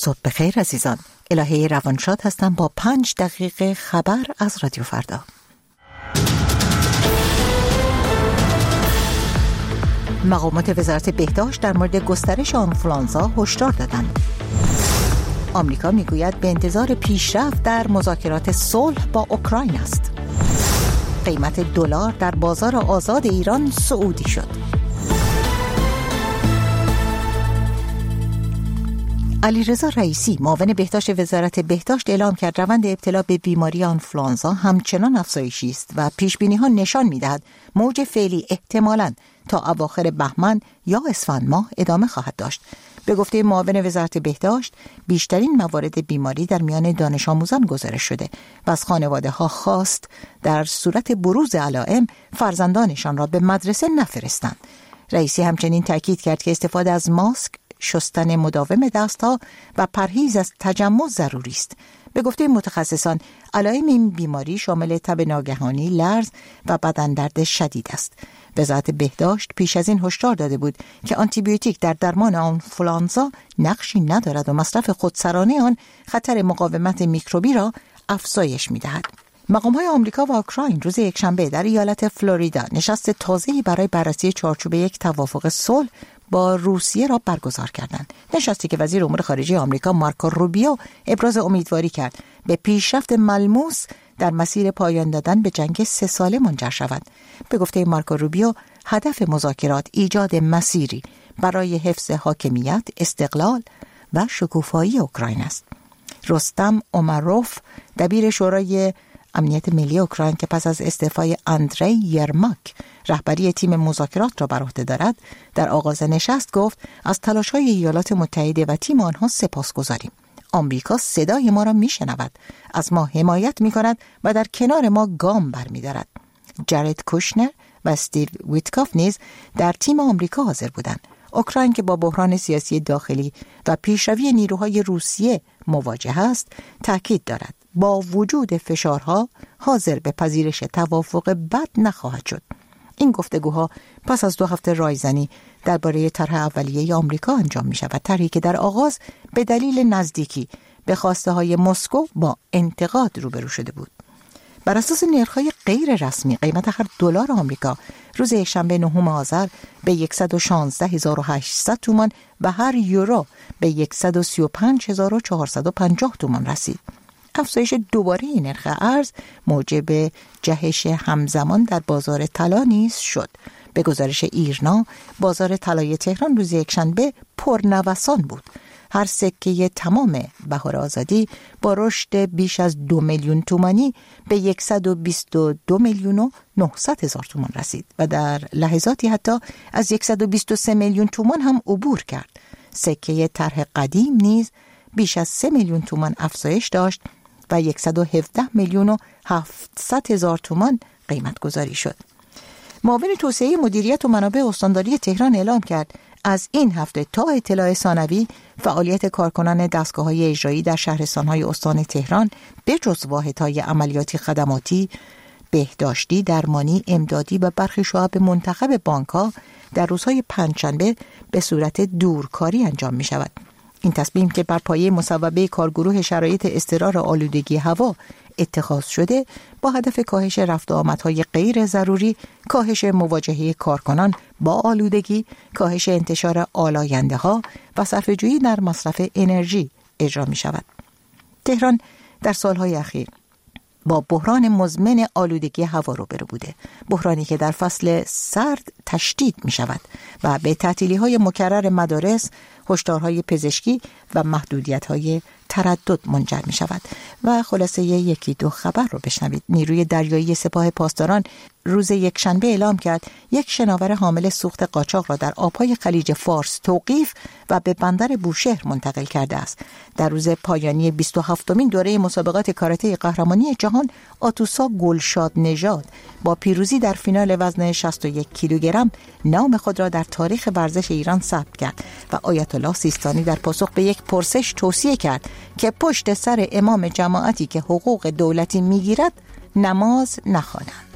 صبح بخیر عزیزان. الهه روانشاد هستم با 5 دقیقه خبر از رادیو فردا. مقامات وزارت بهداشت در مورد گسترش آنفولانزا هشدار دادند. آمریکا میگوید به انتظار پیشرفت در مذاکرات صلح با اوکراین است. قیمت دلار در بازار آزاد ایران صعودی شد. علیرضا رئیسی معاون بهداشت وزارت بهداشت اعلام کرد روند ابتلا به بیماری آنفولانزا همچنان افزایشی است و پیشبینی‌ها نشان می‌دهد موج فعلی احتمالاً تا اواخر بهمن یا اسفند ماه ادامه خواهد داشت. به گفته معاون وزارت بهداشت بیشترین موارد بیماری در میان دانش آموزان گزارش شده و از خانواده‌ها خواست در صورت بروز علائم فرزندانشان را به مدرسه نفرستند. رئیسی همچنین تاکید کرد که استفاده از ماسک، شستن مداوم دستها و پرهیز از تجمع ضروری است. به گفته متخصصان علائم این بیماری شامل تب ناگهانی، لرز و بدن درد شدید است. وزارت بهداشت پیش از این هشدار داده بود که آنتیبیوتیک در درمان آنفولانزا نقشی ندارد و مصرف خودسرانه آن خطر مقاومت میکروبی را افزایش می‌دهد. مقام‌های آمریکا و اوکراین روز یکشنبه در ایالت فلوریدا نشست تازه‌ای برای بررسی چارچوب یک توافق صلح با روسیه را برگزار کردند. نشستی که وزیر امور خارجه آمریکا مارکو روبیو ابراز امیدواری کرد به پیشرفت ملموس در مسیر پایان دادن به جنگ 3 ساله منجر شود. به گفته مارکو روبیو هدف مذاکرات ایجاد مسیری برای حفظ حاکمیت، استقلال و شکوفایی اوکراین است. رستم اومروف دبیر شورای امنیت ملی اوکراین که پس از استعفای اندری یرماک رهبری تیم مذاکرات را بر عهده دارد در آغاز نشست گفت از تلاش‌های ایالات متحده و تیم آنها سپاسگزاریم. آمریکا صدای ما را میشنود، از ما حمایت میکند و در کنار ما گام برمی‌دارد. جارد کوشنر و استیو ویتکاف نیز در تیم آمریکا حاضر بودند. اوکراین که با بحران سیاسی داخلی و پیشروی نیروهای روسیه مواجه است، تاکید دارد با وجود فشارها حاضر به پذیرش توافق بد نخواهد شد. این گفتگوها پس از 2 هفته رایزنی درباره طرح اولیه آمریکا انجام می شود. طرحی که در آغاز به دلیل نزدیکی به خواسته های مسکو با انتقاد روبرو شده بود. بر اساس نرخ‌های غیر رسمی قیمت هر دلار آمریکا روز یکشنبه 9 آذر به 116800 تومان و هر یورو به 135450 تومان رسید. افزایش دوباره این نرخ ارز موجب جهش همزمان در بازار طلا نیز شد. به گزارش ایرنا بازار طلای تهران روز یکشنبه پرنوسان بود. هر سکه تمام بهار آزادی با رشد بیش از 2 میلیون تومانی به 122,900,000 تومان رسید و در لحظاتی حتی از 123 میلیون تومان هم عبور کرد. سکه طرح قدیم نیز بیش از 3 میلیون تومان افزایش داشت و 117,700,000 تومان قیمت گذاری شد. معاون توسعه مدیریت و منابع استانداری تهران اعلام کرد از این هفته تا اطلاع ثانوی فعالیت کارکنان دستگاه‌های اجرایی در شهرستان‌های استان تهران به جز واحدهای عملیاتی خدماتی، بهداشتی، درمانی، امدادی و برخی شعب منتخب بانک‌ها در روزهای پنجشنبه به صورت دورکاری انجام می‌شود. این تصمیم که بر پایه مصوبه کارگروه شرایط اضطرار آلودگی هوا اتخاذ شده با هدف کاهش رفت و آمدهای غیر ضروری، کاهش مواجهه کارکنان با آلودگی، کاهش انتشار آلاینده‌ها و صرفه‌جویی در مصرف انرژی اجرا می شود. تهران در سالهای اخیر با بحران مزمن آلودگی هوا روبرو بوده، بحرانی که در فصل سرد تشدید می شود و به تعطیلی‌های مکرر مدارس، هشدارهای پزشکی و محدودیت‌های تردد منجر می شود. و خلاصه 1-2 خبر رو بشنوید. نیروی دریایی سپاه پاسداران روز یکشنبه اعلام کرد یک شناور حامل سوخت قاچاق را در آبهای خلیج فارس توقیف و به بندر بوشهر منتقل کرده است. در روز پایانی 27مین دوره مسابقات کاراته قهرمانی جهان، آتوسا گلشاد نژاد با پیروزی در فینال وزن 61 کیلوگرم نام خود را در تاریخ ورزش ایران ثبت کرد و آیت الله سیستانی در پاسخ به یک پرسش توصیه کرد که پشت سر امام جماعتی که حقوق دولتی میگیرد نماز نخوانند.